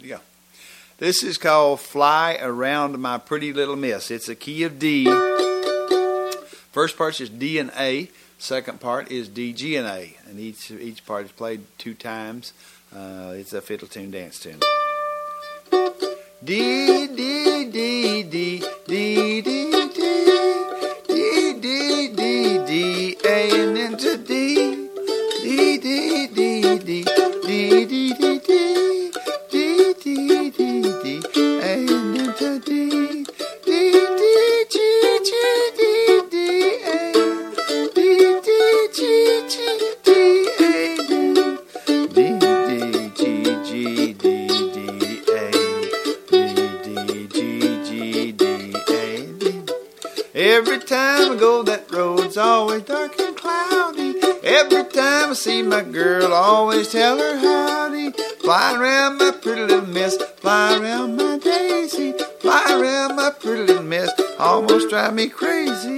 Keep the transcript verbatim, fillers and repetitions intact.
to go. This is called Fly Around My Pretty Little Miss. It's a key of D. First part is D and A. Second part is D, G, and A. And each each part is played two times. Uh, it's a fiddle tune, dance tune. D, D, D, D, D, D, D, D, D, D, D, A, and then to D. D, D, D, D, D, D, D, D, D, D, D, D, A, and then to D. D, D, G, G, D, D, A. D, D, G, G, D, A, D. D, D, G, G, D, D, A. D, D, G, G, D, A, D. Every time I go, that road's always dark and cloudy. Every time I see my girl, always tell her howdy. Fly around my pretty little miss, fly around my daisy. Fly around my pretty little miss, almost drive me crazy.